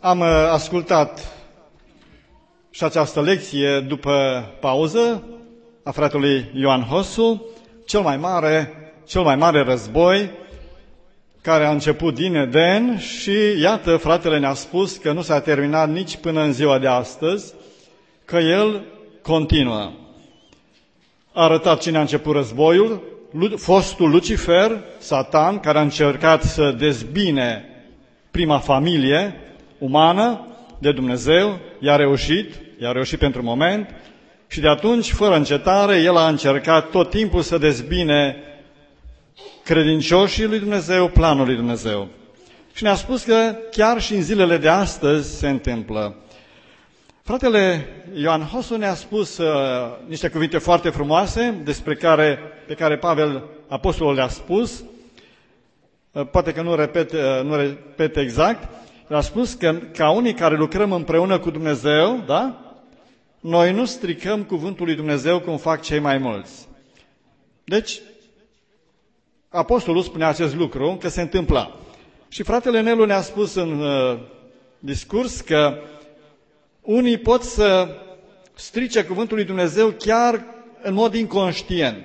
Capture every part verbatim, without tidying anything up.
Am ascultat și această lecție după pauză a fratelui Ioan Hosu, cel mai mare, cel mai mare război care a început din Eden și iată, fratele ne-a spus că nu s-a terminat nici până în ziua de astăzi, că el continuă. A arătat cine a început războiul, fostul Lucifer, Satan, care a încercat să dezbine prima familie umană de Dumnezeu, i-a reușit, i-a reușit pentru moment și de atunci, fără încetare, el a încercat tot timpul să dezbine credincioșii lui Dumnezeu, planul lui Dumnezeu. Și ne-a spus că chiar și în zilele de astăzi se întâmplă. Fratele Ioan Hosu ne-a spus uh, niște cuvinte foarte frumoase despre care, pe care Pavel, apostolul, le-a spus. Uh, poate că nu repet, uh, nu repet exact. Le-a spus că ca unii care lucrăm împreună cu Dumnezeu, da? Noi nu stricăm cuvântul lui Dumnezeu cum fac cei mai mulți. Deci, apostolul spunea acest lucru, că se întâmpla. Și fratele Nelu ne-a spus în uh, discurs că unii pot să strice cuvântul lui Dumnezeu chiar în mod inconștient.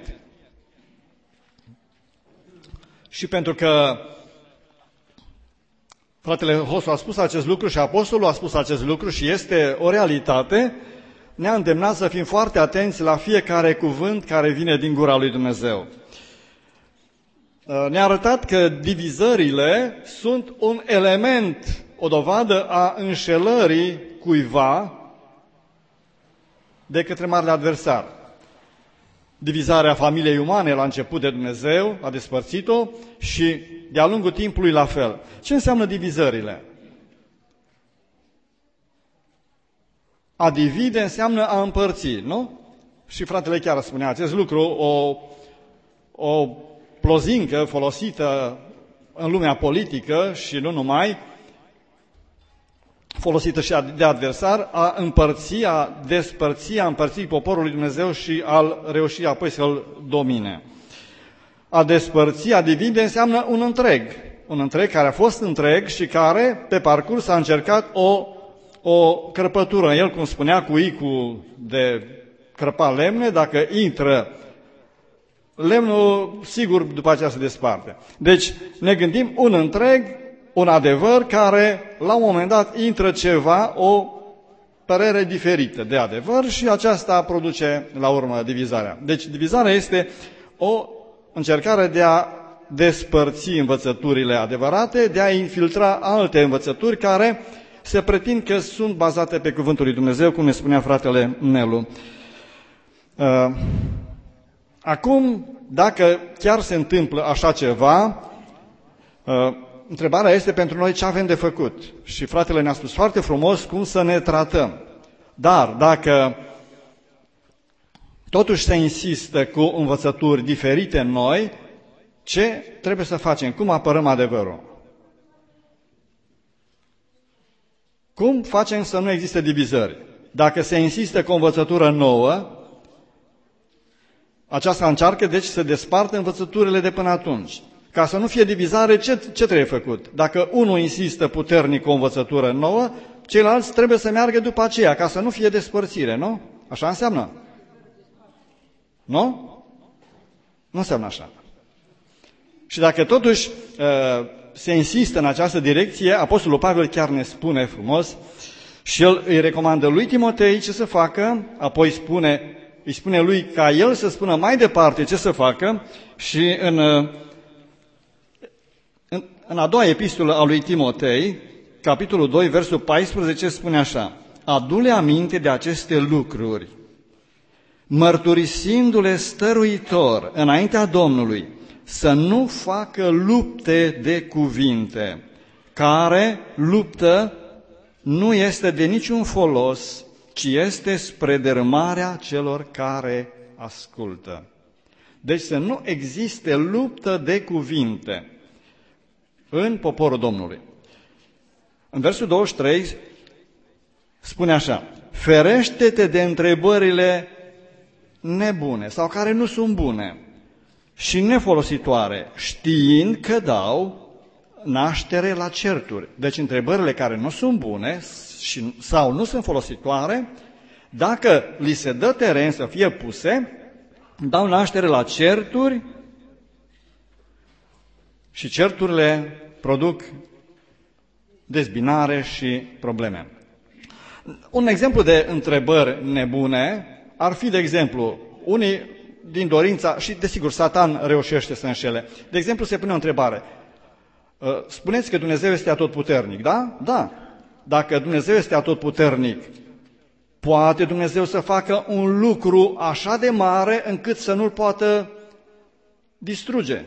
Și pentru că fratele Hosu a spus acest lucru și apostolul a spus acest lucru și este o realitate, ne-a îndemnat să fim foarte atenți la fiecare cuvânt care vine din gura lui Dumnezeu. Ne-a arătat că divizările sunt un element, o dovadă a înșelării cuiva de către marele adversar. Divizarea familiei umane la început de Dumnezeu a despărțit-o și de-a lungul timpului la fel. Ce înseamnă divizările? A divide înseamnă a împărți, nu? Și fratele chiar spunea acest lucru, o, o plozincă folosită în lumea politică și nu numai, folosită și de adversar, a împărți, a despărți, a împărți poporul lui Dumnezeu și a reuși apoi să-l domine. A despărți, a divide înseamnă un întreg, un întreg care a fost întreg și care pe parcurs a încercat o, o crăpătură. El, cum spunea, cu icul de crăpa lemne, dacă intră lemnul, sigur, după aceea se desparte. Deci, ne gândim un întreg, un adevăr care, la un moment dat, intră ceva, o părere diferită de adevăr și aceasta produce, la urmă, divizarea. Deci, divizarea este o încercare de a despărți învățăturile adevărate, de a infiltra alte învățături care se pretind că sunt bazate pe cuvântul lui Dumnezeu, cum ne spunea fratele Nelu. Uh, Acum, dacă chiar se întâmplă așa ceva, întrebarea este pentru noi ce avem de făcut. Și fratele ne-a spus foarte frumos cum să ne tratăm. Dar dacă totuși se insistă cu învățături diferite în noi, ce trebuie să facem? Cum apărăm adevărul? Cum facem să nu existe divizări? Dacă se insistă cu o învățătură nouă, aceasta încearcă, deci, să despartă învățăturile de până atunci. Ca să nu fie divizare, ce, ce trebuie făcut? Dacă unul insistă puternic cu o învățătură nouă, ceilalți trebuie să meargă după aceea, ca să nu fie despărțire, nu? Așa înseamnă? Nu? Nu înseamnă așa. Și dacă totuși se insistă în această direcție, apostolul Pavel chiar ne spune frumos și el îi recomandă lui Timotei ce să facă, apoi spune... îi spune lui ca el să spună mai departe ce să facă și în, în, în a doua epistolă a lui Timotei, capitolul doi, versul paisprezece, spune așa: adu-le aminte de aceste lucruri, mărturisindu-le stăruitor înaintea Domnului, să nu facă lupte de cuvinte, care luptă nu este de niciun folos, ci este spre dărâmarea celor care ascultă. Deci să nu existe luptă de cuvinte în poporul Domnului. În versul douăzeci și trei spune așa: ferește-te de întrebările nebune sau care nu sunt bune și nefolositoare, știind că dau naștere la certuri. Deci întrebările care nu sunt bune și, sau nu sunt folositoare, dacă li se dă teren să fie puse, dau naștere la certuri și certurile produc dezbinare și probleme. Un exemplu de întrebări nebune ar fi, de exemplu, unii din dorința, și desigur Satan reușește să înșele. De exemplu, se pune o întrebare. Spuneți că Dumnezeu este atotputernic, da? Da. Dacă Dumnezeu este atotputernic, poate Dumnezeu să facă un lucru așa de mare încât să nu-l poată distruge.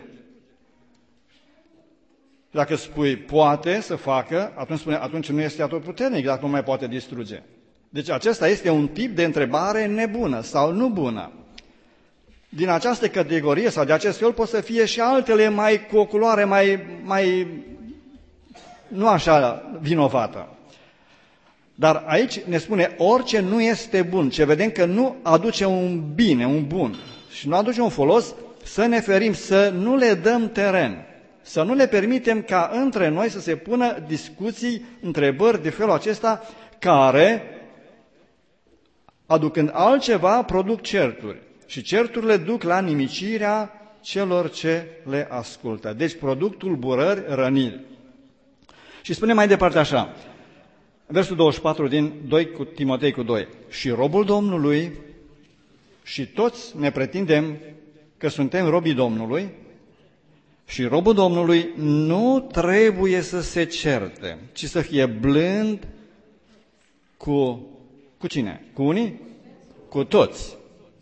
Dacă spui poate să facă, atunci, spune, atunci nu este atotputernic, dacă nu mai poate distruge. Deci acesta este un tip de întrebare nebună sau nu bună. Din această categorie sau de acest fel pot să fie și altele mai cu o culoare mai, mai nu așa vinovată. Dar aici ne spune orice nu este bun, ce vedem că nu aduce un bine, un bun și nu aduce un folos, să ne ferim, să nu le dăm teren, să nu le permitem ca între noi să se pună discuții, întrebări de felul acesta care, aducând altceva, produc certuri. Și certurile duc la nimicirea celor ce le ascultă. Deci produc tulburări, răniri. Și spune mai departe așa, versul douăzeci și patru din doi cu Timotei cu doi. Și robul Domnului, și toți ne pretindem că suntem robii Domnului, și robul Domnului nu trebuie să se certe, ci să fie blând cu, cu cine? Cu unii? Cu toți.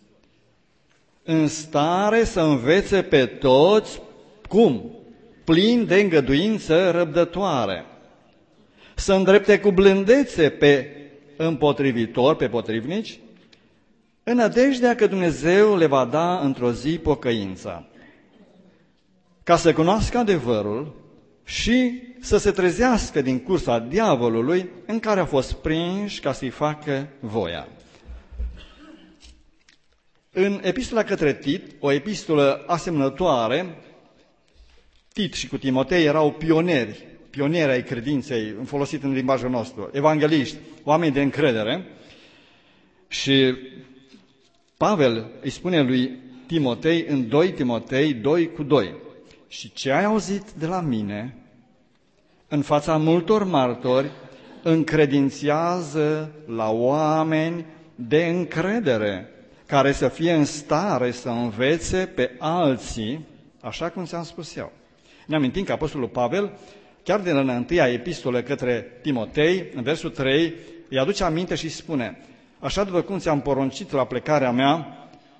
În stare să învețe pe toți, cum? Plin de îngăduință răbdătoare. Să îndrepte cu blândețe pe împotrivitori, pe potrivnici, în nădejdea că Dumnezeu le va da într-o zi pocăința, ca să cunoască adevărul și să se trezească din cursa diavolului în care a fost prinși ca să-i facă voia. În epistola către Tit, o epistolă asemănătoare, Tit și cu Timotei erau pionieri, pionieri ai credinței, folosit în limbajul nostru, evangeliști, oameni de încredere. Și Pavel îi spune lui Timotei în doi Timotei doi cu doi. Și ce ai auzit de la mine, în fața multor martori, încredințează la oameni de încredere, care să fie în stare să învețe pe alții, așa cum ți-am spus eu. Ne amintim că Apostolul Pavel, chiar din în întâia epistolă către Timotei, în versul trei, îi aduce aminte și spune, așa după cum ți-am poruncit la plecarea mea,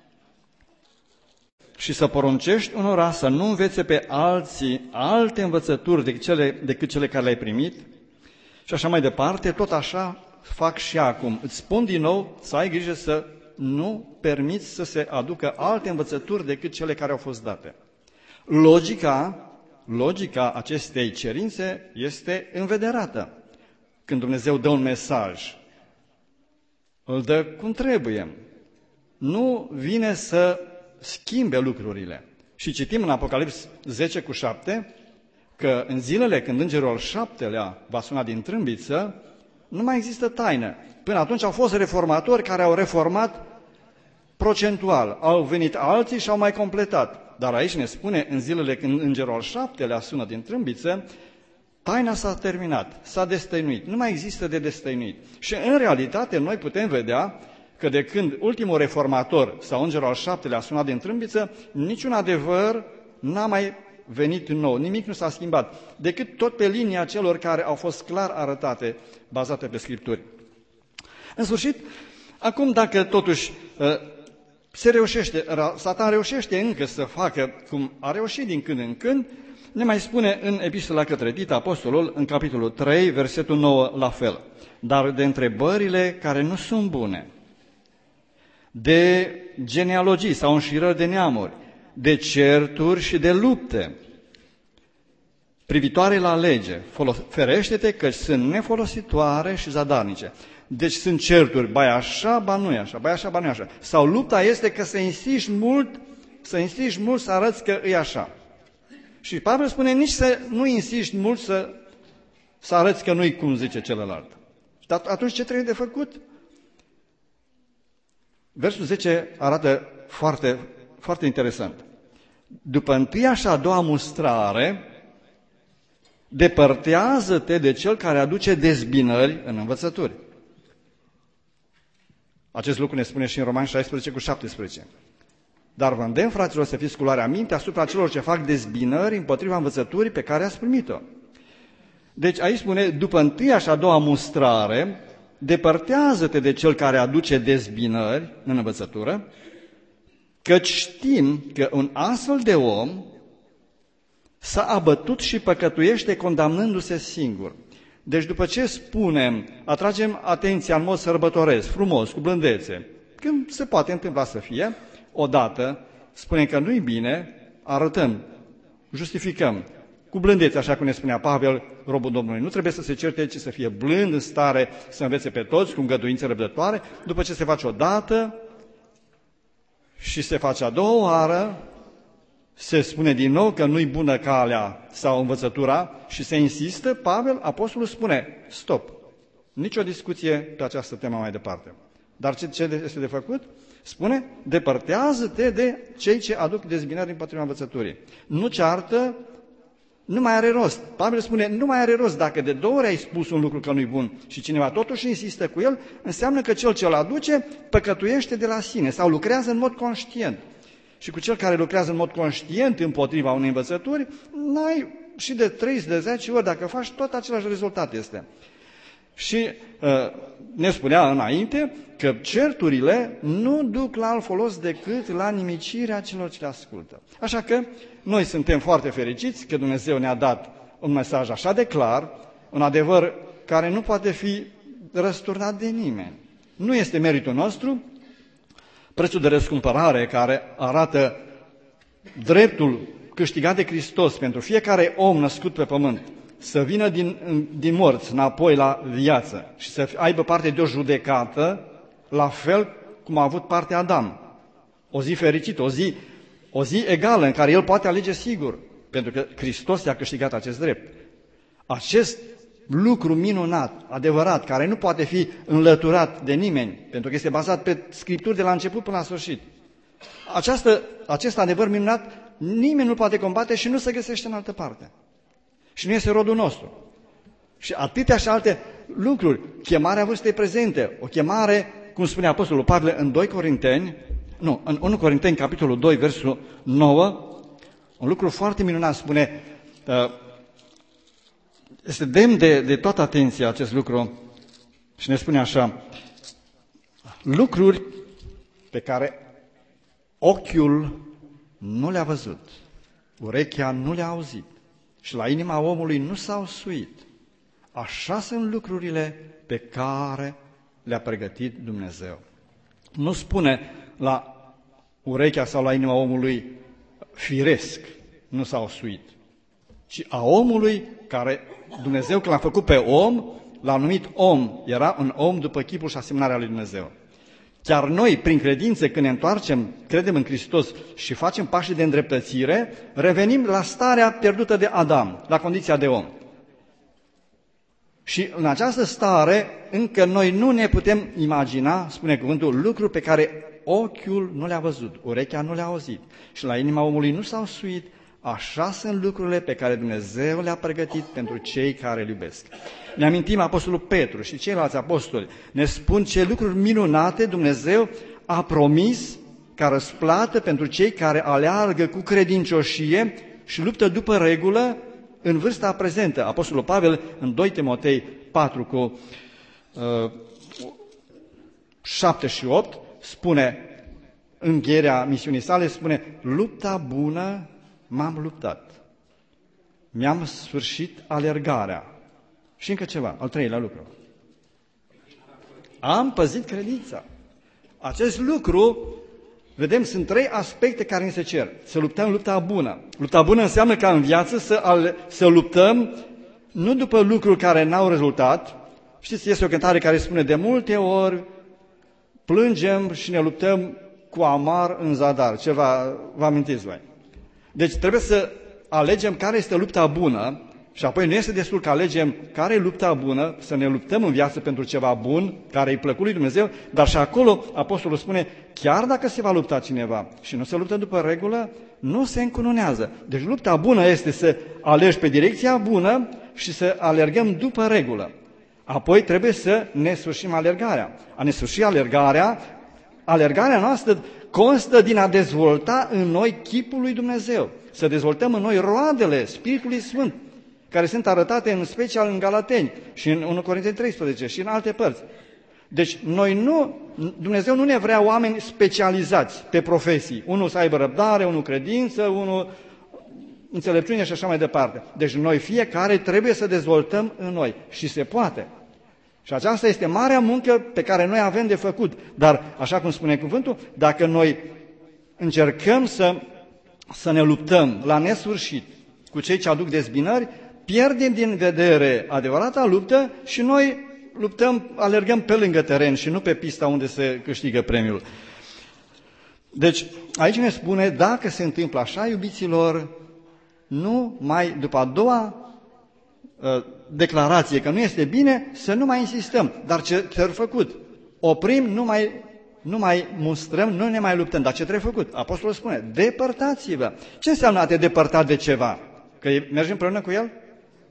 și să poruncești unora să nu învețe pe alții alte învățături decât cele, decât cele care le-ai primit, și așa mai departe, tot așa fac și acum. Îți spun din nou să ai grijă să nu permiți să se aducă alte învățături decât cele care au fost date. Logica, logica acestei cerințe este învederată. Când Dumnezeu dă un mesaj, îl dă cum trebuie. Nu vine să schimbe lucrurile. Și citim în Apocalips zece cu șapte că în zilele când îngerul al șaptelea va suna din trâmbiță, nu mai există taină. Până atunci au fost reformatori care au reformat procentual. Au venit alții și au mai completat. Dar aici ne spune, în zilele când îngerul al șaptelea sună din trâmbiță, taina s-a terminat, s-a destăinuit. Nu mai există de destăinuit. Și în realitate noi putem vedea că de când ultimul reformator sau îngerul al șaptelea a sunat din trâmbiță, niciun adevăr n-a mai venit nou, nimic nu s-a schimbat, decât tot pe linia celor care au fost clar arătate, bazate pe Scripturi. În sfârșit, acum dacă totuși se reușește, Satan reușește încă să facă cum a reușit din când în când, ne mai spune în epistola către Tit, apostolul, în capitolul trei, versetul nouă, la fel. Dar de întrebările care nu sunt bune, de genealogii sau înșirări de neamuri, de certuri și de lupte privitoare la lege, ferește-te că sunt nefolositoare și zadarnice. Deci sunt certuri, ba așa, ba nu e așa, ba așa, ba nu e așa. Sau lupta este că să insiști mult, să insiști mult să arăți că e așa. Și Pavel spune nici să nu insiști mult să, să arăți că nu-i cum zice celălalt. Dar atunci ce trebuie de făcut? Versul zece arată foarte, foarte interesant. După întâia și a doua mustrare, depărtează-te de cel care aduce dezbinări în învățături. Acest lucru ne spune și în Romani șaisprezece cu șaptesprezece. Dar vă îndemn, fraților, să fiți cu luarea minte asupra celor ce fac dezbinări împotriva învățăturii pe care ați primit-o. Deci aici spune, după întâia și a doua mustrare, depărtează-te de cel care aduce dezbinări în învățătură, căci știm că un astfel de om s-a abătut și păcătuiește condamnându-se singur. Deci după ce spunem, atragem atenția în mod sărbătoresc, frumos, cu blândețe, când se poate întâmpla să fie, odată spunem că nu-i bine, arătăm, justificăm, cu blândețe, așa cum ne spunea Pavel, robul Domnului. Nu trebuie să se certe, ci să fie blând, în stare să învețe pe toți, cu îngăduință răbdătoare. După ce se face o dată și se face a doua oară, se spune din nou că nu-i bună calea sau învățătura și se insistă, Pavel, apostolul, spune, stop, nicio discuție pe această temă mai departe. Dar ce, ce este de făcut? Spune, depărtează-te de cei ce aduc dezbinări împotriva învățăturii. Nu ceartă, nu mai are rost. Pavel spune, nu mai are rost. Dacă de două ori ai spus un lucru că nu-i bun și cineva totuși insistă cu el, înseamnă că cel ce îl aduce păcătuiește de la sine sau lucrează în mod conștient. Și cu cel care lucrează în mod conștient împotriva unei învățături, n-ai și de trei, de zece ori, dacă faci, tot același rezultat este. Și uh, ne spunea înainte că certurile nu duc la alt folos decât la nimicirea celor ce le ascultă. Așa că noi suntem foarte fericiți că Dumnezeu ne-a dat un mesaj așa de clar, un adevăr care nu poate fi răsturnat de nimeni. Nu este meritul nostru, prețul de răscumpărare care arată dreptul câștigat de Hristos pentru fiecare om născut pe pământ, să vină din, din morți înapoi la viață și să aibă parte de o judecată, la fel cum a avut parte Adam. O zi fericită, o zi, o zi egală în care el poate alege sigur, pentru că Hristos i-a câștigat acest drept. Acest lucru minunat, adevărat, care nu poate fi înlăturat de nimeni, pentru că este bazat pe Scripturi de la început până la sfârșit. Această, acest adevăr minunat nimeni nu poate combate și nu se găsește în altă parte. Și nu este rodul nostru. Și atâtea și alte lucruri. Chemarea vârstei prezente, o chemare, cum spune Apostolul Pavel în doi Corinteni, nu, în unu Corinteni, capitolul doi, versul nouă, un lucru foarte minunat spune, este demn de, de toată atenția acest lucru și ne spune așa, lucruri pe care ochiul nu le-a văzut, urechea nu le-a auzit și la inima omului nu s-au suit. Așa sunt lucrurile pe care le-a pregătit Dumnezeu. Nu spune la urechea sau la inima omului firesc, nu s-au suit, ci a omului care Dumnezeu, când l-a făcut pe om, l-a numit om. Era un om după chipul și asemănarea lui Dumnezeu. Chiar noi, prin credință, când ne întoarcem, credem în Hristos și facem pașii de îndreptățire, revenim la starea pierdută de Adam, la condiția de om. Și în această stare, încă noi nu ne putem imagina, spune cuvântul, lucruri pe care ochiul nu le-a văzut, urechea nu le-a auzit și la inima omului nu s-au suit. Așa sunt lucrurile pe care Dumnezeu le-a pregătit pentru cei care îl iubesc. Ne amintim Apostolul Petru și ceilalți apostoli. Ne spun ce lucruri minunate Dumnezeu a promis ca răsplată pentru cei care aleargă cu credincioșie și luptă după regulă în vârsta prezentă. Apostolul Pavel în doi Timotei patru cu uh, șapte și opt spune, în încheierea misiunii sale, spune, lupta bună m-am luptat, mi-am sfârșit alergarea. Și încă ceva, al treilea lucru. Am păzit credința. Acest lucru, vedem, sunt trei aspecte care ni se cer. Să luptăm lupta bună. Lupta bună înseamnă ca în viață să, al, să luptăm nu după lucruri care n-au rezultat. Știți, este o cântare care spune, de multe ori plângem și ne luptăm cu amar în zadar. Ceva, vă amintiți voi? Deci trebuie să alegem care este lupta bună și apoi nu este destul că alegem care e lupta bună, să ne luptăm în viață pentru ceva bun, care îi plăcut lui Dumnezeu, dar și acolo apostolul spune, chiar dacă se va lupta cineva și nu se luptă după regulă, nu se încununează. Deci lupta bună este să alegi pe direcția bună și să alergăm după regulă. Apoi trebuie să ne sfârșim alergarea. A ne sfârși alergarea, alergarea noastră constă din a dezvolta în noi chipul lui Dumnezeu, să dezvoltăm în noi roadele Spiritului Sfânt, care sunt arătate în special în Galateni și în unu Corinteni treisprezece și în alte părți. Deci noi nu, Dumnezeu nu ne vrea oameni specializați pe profesii. Unul să aibă răbdare, unul credință, unul înțelepciune și așa mai departe. Deci noi fiecare trebuie să dezvoltăm în noi și se poate. Și aceasta este marea muncă pe care noi avem de făcut. Dar, așa cum spune cuvântul, dacă noi încercăm să, să ne luptăm la nesfârșit cu cei ce aduc dezbinări, pierdem din vedere adevărata luptă și noi luptăm, alergăm pe lângă teren și nu pe pista unde se câștigă premiul. Deci, aici ne spune, dacă se întâmplă așa, iubiților, nu mai, după a doua uh, declarație că nu este bine, să nu mai insistăm. Dar ce trebuie făcut? Oprim, nu mai, nu mai mustrăm, nu ne mai luptăm. Dar ce trebuie făcut? Apostolul spune, depărtați-vă. Ce înseamnă a te depărta de ceva? Că mergem împreună cu el?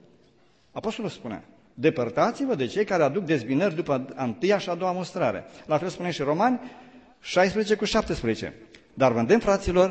Apostolul spune, depărtați-vă de cei care aduc dezbinări după a întâia și a doua mustrare. La fel spune și Romani șaisprezece cu șaptesprezece. Dar vă îndemn, fraților,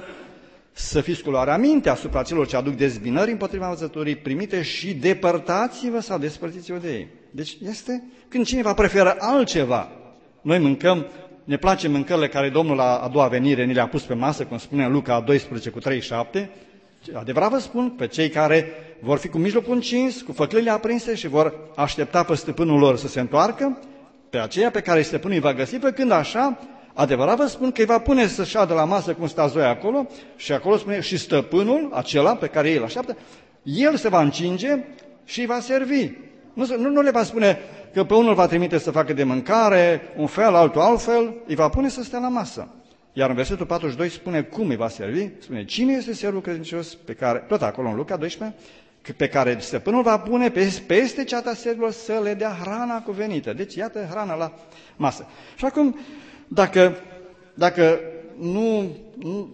să fiți cu luarea minte asupra celor ce aduc dezbinări împotriva învățăturii primite și depărtați-vă sau despărțiți-vă de ei. Deci este când cineva preferă altceva. Noi mâncăm, ne place mâncările care Domnul la a doua venire ni le-a pus pe masă, cum spune în Luca doisprezece cu treizeci și șapte. Adevărat vă spun, pe cei care vor fi cu mijlocul încins, cu făclile aprinse și vor aștepta pe stăpânul lor să se întoarcă, pe aceea pe care stăpânul îi va găsi, pe când așa, adevărat vă spun că îi va pune să șadă la masă cum sta Zoe acolo și acolo spune și stăpânul, acela pe care ei îl așteaptă, el se va încinge și îi va servi. Nu, nu, nu le va spune că pe unul va trimite să facă de mâncare, un fel, altul altfel, îi va pune să stea la masă. Iar în versetul patruzeci și doi spune cum îi va servi, spune cine este servul credincios pe care, tot acolo în Luca doisprezece, pe care stăpânul va pune peste ceata servilor să le dea hrana cuvenită. Deci iată hrana la masă. Și acum, dacă, dacă nu, nu,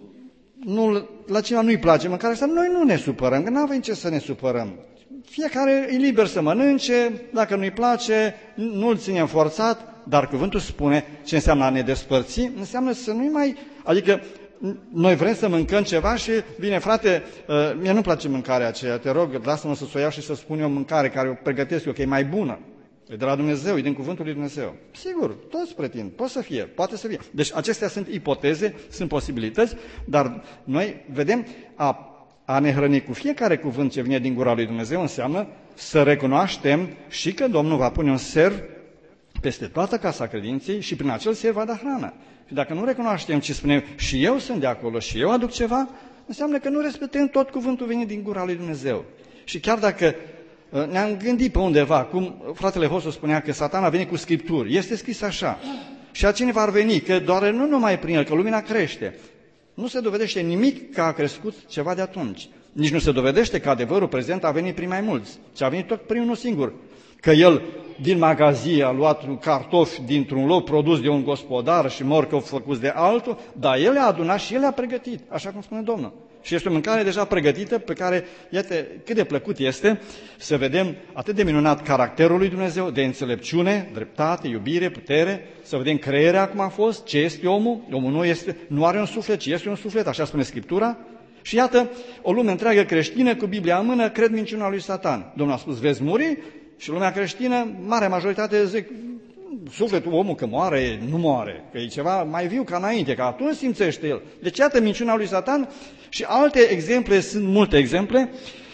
nu, la cineva nu-i place mâncarea asta, noi nu ne supărăm, că nu avem ce să ne supărăm. Fiecare e liber să mănânce, dacă nu-i place, nu-l ținem forțat, dar cuvântul spune ce înseamnă a ne despărți, înseamnă să nu-i mai... Adică noi vrem să mâncăm ceva și vine, frate, uh, mie nu-mi place mâncarea aceea, te rog, lasă-mă să o iau și să spun eu mâncare care o pregătesc eu, că e mai bună. E de la Dumnezeu, e din cuvântul lui Dumnezeu. Sigur, toți pretind, poate să fie, poate să fie. Deci acestea sunt ipoteze, sunt posibilități, dar noi vedem a, a ne hrăni cu fiecare cuvânt ce vine din gura lui Dumnezeu înseamnă să recunoaștem și că Domnul va pune un serv peste toată casa credinței și prin acel serv va da hrană. Și dacă nu recunoaștem ce spunem și eu sunt de acolo și eu aduc ceva, înseamnă că nu respectăm tot cuvântul venit din gura lui Dumnezeu. Și chiar dacă ne-am gândit pe undeva, cum fratele Hosu spunea că Satan a venit cu scripturi, este scris așa. Și a cineva ar veni, că doar nu numai prin el, că lumina crește. Nu se dovedește nimic că a crescut ceva de atunci. Nici nu se dovedește că adevărul prezent a venit prin mai mulți, ci a venit tot prin unul singur. Că el din magazie a luat cartofi dintr-un loc produs de un gospodar și morcov făcuți de altul, dar el le-a adunat și el le-a pregătit, așa cum spune Domnul. Și este o mâncare deja pregătită pe care, iată, cât de plăcut este să vedem atât de minunat caracterul lui Dumnezeu, de înțelepciune, dreptate, iubire, putere, să vedem crearea cum a fost, ce este omul. Omul nu, este, nu are un suflet, ci este un suflet, așa spune Scriptura. Și iată, o lume întreagă creștină cu Biblia în mână cred minciuna lui Satan. Domnul a spus, veți muri? Și lumea creștină, marea majoritate zic, sufletul, omul că moare, nu moare, că e ceva mai viu ca înainte, că atunci simțește el. Deci iată minciuna lui Satan și alte exemple, sunt multe exemple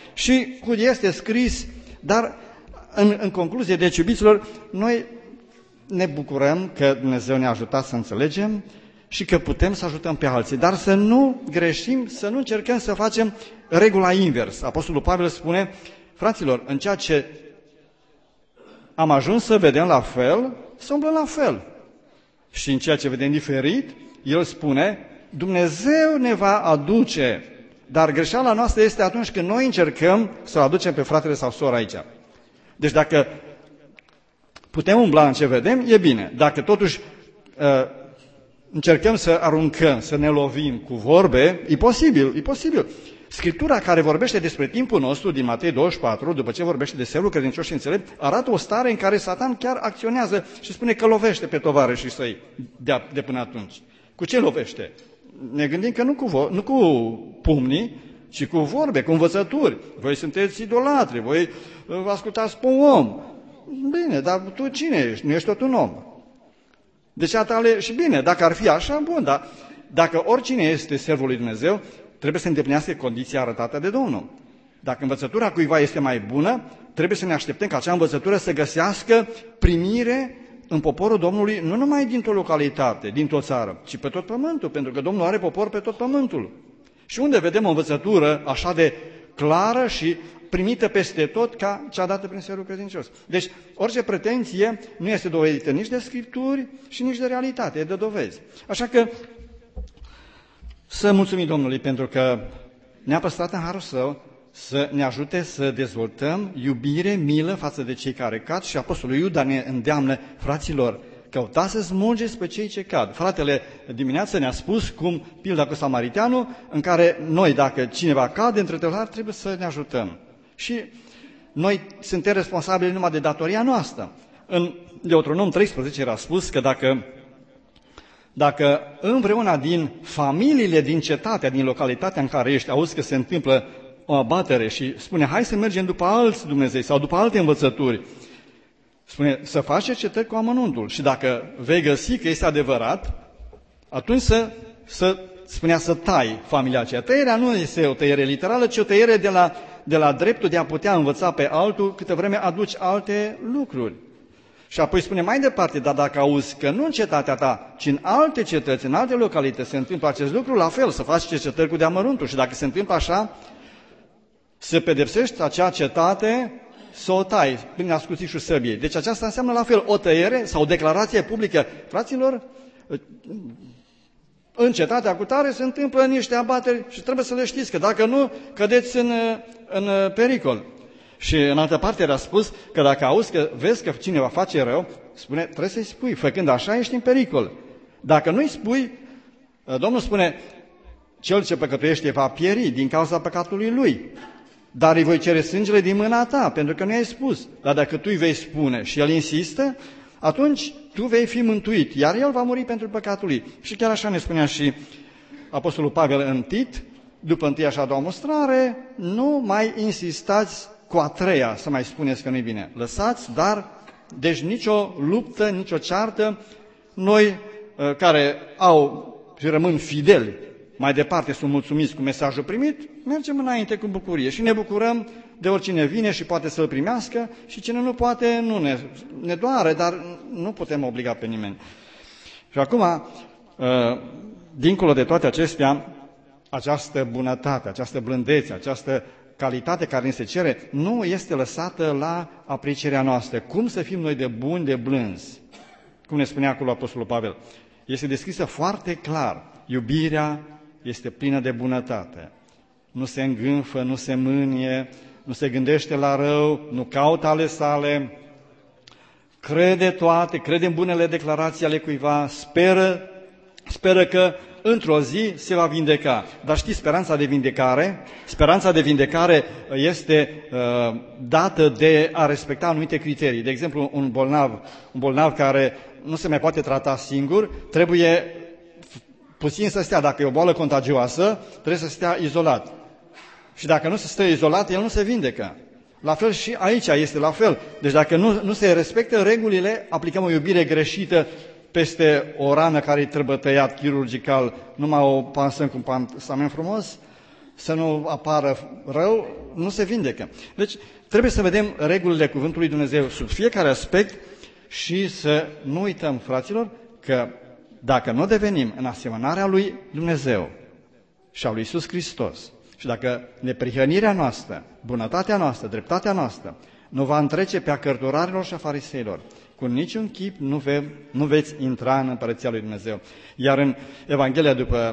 și cum este scris, dar în, în concluzie, deci iubiților, noi ne bucurăm că Dumnezeu ne-a ajutat să înțelegem și că putem să ajutăm pe alții, dar să nu greșim, să nu încercăm să facem regula invers. Apostolul Pavel spune, fraților, în ceea ce am ajuns să vedem la fel, să umblăm la fel. Și în ceea ce vedem diferit, el spune, Dumnezeu ne va aduce Dar greșeala noastră este atunci când noi încercăm să o aducem pe fratele sau sora aici. Deci dacă putem umbla în ce vedem, e bine. Dacă totuși uh, încercăm să aruncăm, să ne lovim cu vorbe, e posibil, e posibil. Scriptura care vorbește despre timpul nostru din Matei douăzeci și patru, după ce vorbește de servul credincios și înțelept, arată o stare în care Satan chiar acționează și spune că lovește pe tovarășii săi de, de până atunci. Cu ce lovește? Ne gândim că nu cu, nu cu pumnii, ci cu vorbe, cu învățături. Voi sunteți idolatri, voi vă ascultați pe un om. Bine, dar tu cine ești? Nu ești tot un om. Deci atale, și bine, dacă ar fi așa, bun, dar dacă oricine este servul lui Dumnezeu, trebuie să îndeplinească condiția arătată de Domnul. Dacă învățătura cuiva este mai bună, trebuie să ne așteptăm ca acea învățătură să găsească primire în poporul Domnului, nu numai dintr-o localitate, dintr-o țară, ci pe tot pământul, pentru că Domnul are popor pe tot pământul. Și unde vedem o învățătură așa de clară și primită peste tot ca cea dată prin servul credincios. Deci, orice pretenție nu este dovedită nici de Scripturi și nici de realitate, e de dovezi. Așa că să mulțumim Domnului pentru că ne-a păstrat în harul Său să ne ajute să dezvoltăm iubire, milă față de cei care cad și Apostolul Iuda ne îndeamnă, fraților, căutați să smulgeți pe cei ce cad. Fratele dimineață ne-a spus cum pilda cu samariteanul, în care noi, dacă cineva cade între tâlhari, trebuie să ne ajutăm. Și noi suntem responsabili numai de datoria noastră. În Deuteronom treisprezece era spus că dacă, dacă împreuna din familiile din cetatea, din localitatea în care ești, auzi că se întâmplă o abatere și spune, hai să mergem după alți Dumnezei sau după alte învățături, spune, să faci cercetări cu amănuntul și dacă vei găsi că este adevărat, atunci să, să spunea să tai familia aceea. Tăierea nu este o tăiere literală, ci o tăiere de la, de la dreptul de a putea învăța pe altul câtă vreme aduci alte lucruri. Și apoi spune mai departe, dar dacă auzi că nu în cetatea ta, ci în alte cetăți, în alte localități se întâmplă acest lucru, la fel, să faci cercetări cu deamăruntul. Și dacă se întâmplă așa, să pedepsești acea cetate, să o tai prin ascuțișul săbiei. Deci aceasta înseamnă la fel o tăiere sau o declarație publică. Fraților, în cetatea cu tare se întâmplă niște abateri și trebuie să le știți, că dacă nu, cădeți în, în pericol. Și în altă parte era spus că dacă auzi că vezi că cineva face rău, spune, trebuie să-i spui, făcând așa ești în pericol. Dacă nu-i spui, Domnul spune, cel ce păcătuiește va pieri din cauza păcatului lui. Dar îi voi cere sângele din mâna ta, pentru că nu i-ai spus. Dar dacă tu îi vei spune și el insistă, atunci tu vei fi mântuit, iar el va muri pentru păcatul lui. Și chiar așa ne spunea și Apostolul Pavel în Tit, după întâia și a doua mustrare, nu mai insistați cu a treia să mai spuneți că nu-i bine. Lăsați, dar, deci nicio luptă, nicio ceartă, noi care au și rămân fideli, mai departe sunt mulțumiți cu mesajul primit, mergem înainte cu bucurie și ne bucurăm de oricine vine și poate să-l primească și cine nu poate, nu ne, ne doare, dar nu putem obliga pe nimeni. Și acum, dincolo de toate acestea, această bunătate, această blândețe, această calitate care ni se cere, nu este lăsată la aprecierea noastră. Cum să fim noi de buni, de blânzi? Cum ne spunea acolo Apostolul Pavel. Este descrisă foarte clar. Iubirea este plină de bunătate. Nu se îngânfă, nu se mânie, nu se gândește la rău, nu caută ale sale, crede toate, crede în bunele declarații ale cuiva, speră, speră că într-o zi se va vindeca. Dar știți, speranța de vindecare, speranța de vindecare este uh, dată de a respecta anumite criterii. De exemplu, un bolnav, un bolnav care nu se mai poate trata singur, trebuie puțin să stea, dacă e o boală contagioasă, trebuie să stea izolat. Și dacă nu se stă izolat, el nu se vindecă. La fel și aici este la fel. Deci dacă nu, nu se respectă regulile, aplicăm o iubire greșită peste o rană care îi trebuie tăiat chirurgical, numai o pansăm cu un pansament frumos, să nu apară rău, nu se vindecă. Deci trebuie să vedem regulile Cuvântului Dumnezeu sub fiecare aspect și să nu uităm, fraților, că dacă nu devenim în asemănarea lui Dumnezeu și a lui Iisus Hristos și dacă neprihănirea noastră, bunătatea noastră, dreptatea noastră nu va întrece pe a cărturarilor și a fariseilor, cu niciun chip nu, ve, nu veți intra în Împărăția lui Dumnezeu. Iar în Evanghelia după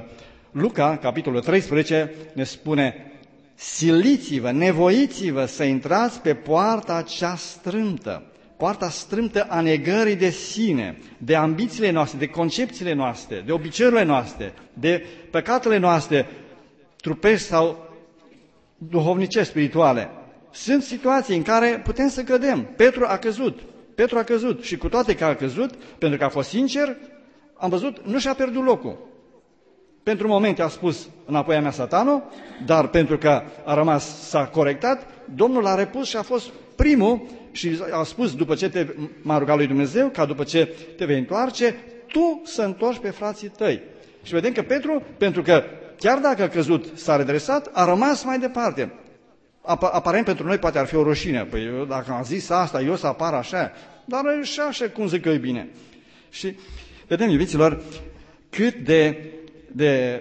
Luca, capitolul treisprezece, ne spune: siliți-vă, nevoiți-vă să intrați pe poarta cea strâmtă, poarta strâmtă a negării de sine, de ambițiile noastre, de concepțiile noastre, de obiceiurile noastre, de păcatele noastre, trupești sau duhovnicești, spirituale. Sunt situații în care putem să cădem. Petru a căzut. Petru a căzut și cu toate că a căzut, pentru că a fost sincer, am văzut, nu și-a pierdut locul. Pentru momente a spus: înapoi a mea, Satano, dar pentru că a rămas, s-a corectat, Domnul l-a repus și a fost primul și a spus, după ce te, m-a rugat lui Dumnezeu, ca după ce te vei întoarce, tu să întorci pe frații tăi. Și vedem că Petru, pentru că chiar dacă a căzut, s-a redresat, a rămas mai departe. Aparent pentru noi poate ar fi o rușine. Păi eu, dacă am zis asta, eu să apar așa, dar și așa cum zic că e bine. Și vedem, iubiților, cât de, de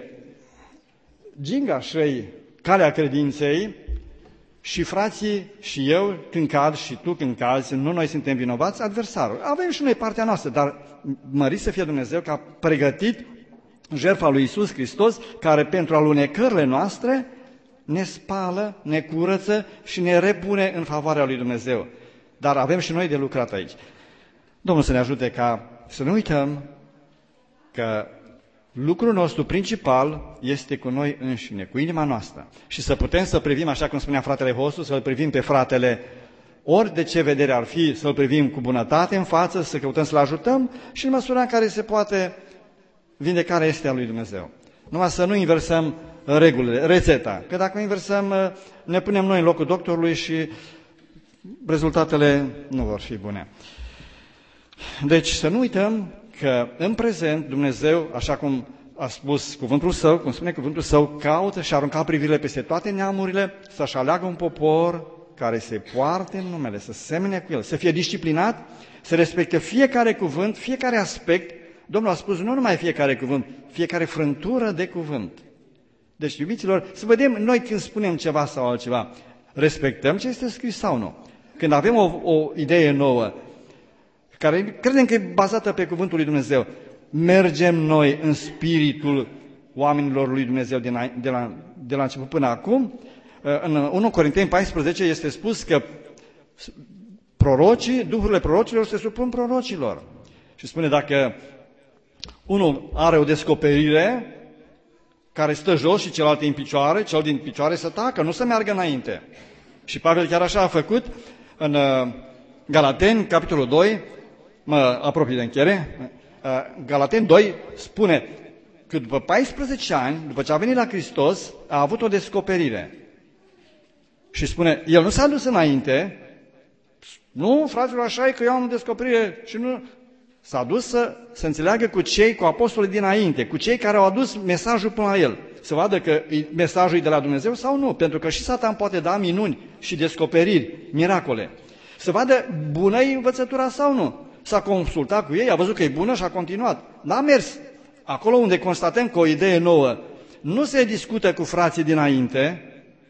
gingașă-i calea credinței și frații și eu când cad și tu când cazi, nu noi suntem vinovați, adversarul. Avem și noi partea noastră, dar mărit să fie Dumnezeu că a pregătit jertfa lui Iisus Hristos, care pentru alunecările noastre ne spală, ne curăță și ne repune în favoarea lui Dumnezeu. Dar avem și noi de lucrat aici. Domnul să ne ajute ca să nu uităm că lucrul nostru principal este cu noi înșine, cu inima noastră. Și să putem să privim, așa cum spunea fratele Hosu, să-l privim pe fratele, ori de ce vedere ar fi, să-l privim cu bunătate în față, să căutăm să-l ajutăm și în măsura în care se poate, vindecarea este a lui Dumnezeu. Numai să nu inversăm regulile, rețeta. Că dacă inversăm, ne punem noi în locul doctorului și rezultatele nu vor fi bune. Deci să nu uităm că în prezent Dumnezeu, așa cum a spus cuvântul Său, cum spune cuvântul Său, caută și arunca privirile peste toate neamurile, să-și aleagă un popor care se poarte în numele, să semene cu El, să fie disciplinat, să respecte fiecare cuvânt, fiecare aspect. Domnul a spus nu numai fiecare cuvânt, fiecare frântură de cuvânt. Deci, iubiților, să vedem noi când spunem ceva sau altceva, respectăm ce este scris sau nu. Când avem o, o idee nouă, care credem că e bazată pe cuvântul lui Dumnezeu, mergem noi în spiritul oamenilor lui Dumnezeu de la, de la, de la început până acum. În unu Corinteni paisprezece este spus că prorocii, duhurile prorocilor se supun prorocilor. Și spune, dacă unul are o descoperire care stă jos și celălalt în picioare, cel din picioare să tacă, nu să meargă înainte. Și Pavel chiar așa a făcut în Galateni, capitolul doi, mă apropii de încheiere, Galateni doi spune că după paisprezece ani, după ce a venit la Hristos, a avut o descoperire. Și spune, el nu s-a dus înainte, nu, fraților, așa e că eu am o descoperire și nu... S-a dus să, să înțeleagă cu cei, cu apostolii dinainte, cu cei care au adus mesajul până la el. Să vadă că mesajul e de la Dumnezeu sau nu, pentru că și Satan poate da minuni și descoperiri, miracole. Să vadă bună e învățătura sau nu. S-a consultat cu ei, a văzut că e bună și a continuat. N-a mers. Acolo unde constatăm că o idee nouă nu se discută cu frații dinainte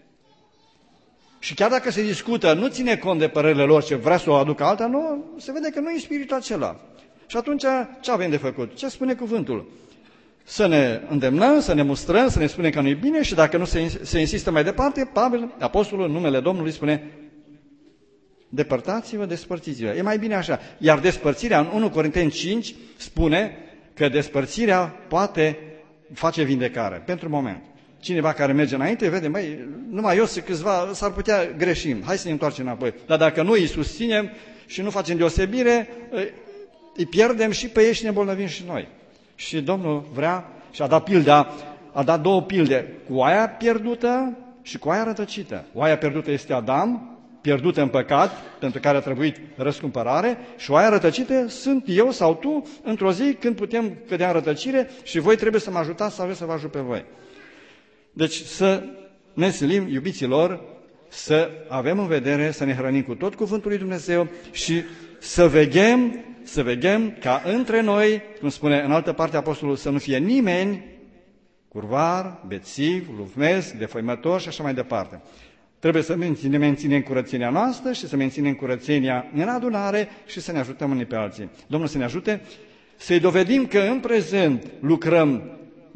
și chiar dacă se discută, nu ține cont de părerile lor ce vrea să o aducă alta, nu, se vede că nu e spiritul acela. Și atunci, ce avem de făcut? Ce spune cuvântul? Să ne îndemnăm, să ne mustrăm, să ne spunem că nu e bine și dacă nu se, se insistă mai departe, Pavel, apostolul, în numele Domnului, spune depărtați-vă, despărțiți-vă. E mai bine așa. Iar despărțirea, în unu Corinteni cinci, spune că despărțirea poate face vindecare, pentru moment. Cineva care merge înainte, vede, măi, numai eu să câțiva, s-ar putea greșim, hai să ne întoarcem înapoi. Dar dacă noi îi susținem și nu facem deosebire, îi pierdem și pe ei și ne îmbolnăvim și noi. Și Domnul vrea și a dat pilda, a dat două pilde, cu oaia pierdută și cu oaia rătăcită. Oaia pierdută este Adam, pierdută în păcat, pentru care a trebuit răscumpărare, și oaia rătăcită sunt eu sau tu, într-o zi când putem cădea în rătăcire și voi trebuie să mă ajutați sau eu să vă ajut pe voi. Deci să ne silim, iubiților, să avem în vedere, să ne hrănim cu tot cuvântul lui Dumnezeu și să veghem, să veghem ca între noi, cum spune în altă parte apostolul, să nu fie nimeni curvar, bețiv, lufmesc, defăimător și așa mai departe. Trebuie să menținem, menținem curățenia noastră și să menținem curățenia în adunare și să ne ajutăm unii pe alții. Domnul să ne ajute să-i dovedim că în prezent lucrăm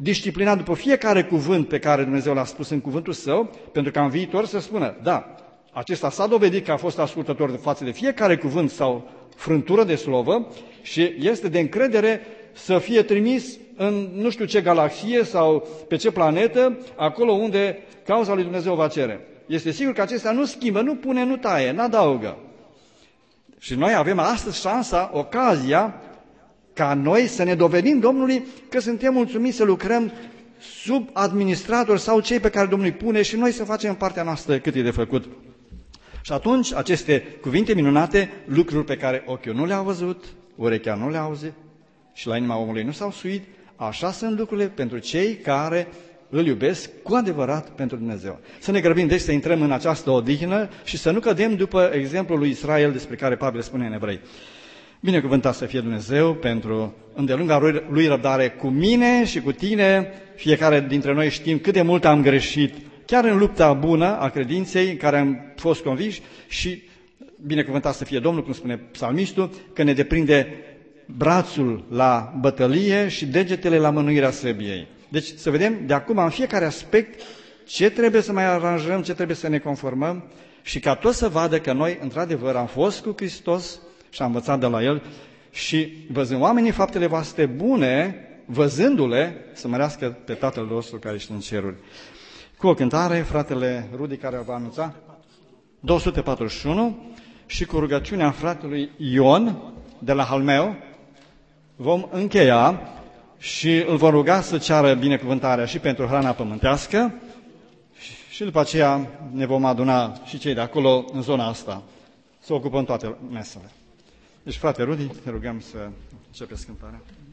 disciplinat după fiecare cuvânt pe care Dumnezeu l-a spus în cuvântul Său, pentru ca în viitor să spună, da, acesta s-a dovedit că a fost ascultător de față de fiecare cuvânt sau frântură de slovă și este de încredere să fie trimis în nu știu ce galaxie sau pe ce planetă, acolo unde cauza lui Dumnezeu va cere. Este sigur că acesta nu schimbă, nu pune, nu taie, nu adaugă. Și noi avem astăzi șansa, ocazia, ca noi să ne dovedim Domnului că suntem mulțumiți să lucrăm sub administratori sau cei pe care Domnul îi pune și noi să facem partea noastră cât e de făcut. Și atunci aceste cuvinte minunate, lucruri pe care ochiul nu le-a văzut, urechea nu le-a auzit și la inima omului nu s-au suit, așa sunt lucrurile pentru cei care îl iubesc cu adevărat pentru Dumnezeu. Să ne grăbim deci să intrăm în această odihnă și să nu cădem după exemplul lui Israel despre care Pavel spune în Evrei. Binecuvântat să fie Dumnezeu pentru îndelunga lui răbdare cu mine și cu tine. Fiecare dintre noi știm cât de mult am greșit, chiar în lupta bună a credinței în care am fost convinși și binecuvântat să fie Domnul, cum spune psalmistul, că ne deprinde brațul la bătălie și degetele la mânuirea săbiei. Deci să vedem de acum în fiecare aspect ce trebuie să mai aranjăm, ce trebuie să ne conformăm și ca toți să vadă că noi într-adevăr am fost cu Hristos și am învățat de la El și văzând oamenii faptele voastre bune, văzându-le, să mărească pe Tatăl nostru care ești în ceruri. Cu o cântare, fratele Rudi care va anunța două sute patruzeci și unu și cu rugăciunea fratelui Ion de la Halmeu vom încheia și îl vom ruga să ceară binecuvântarea și pentru hrana pământească și după aceea ne vom aduna și cei de acolo în zona asta, să ocupăm toate mesele. Deci, frate Rudi, te rugăm să începeți cântarea.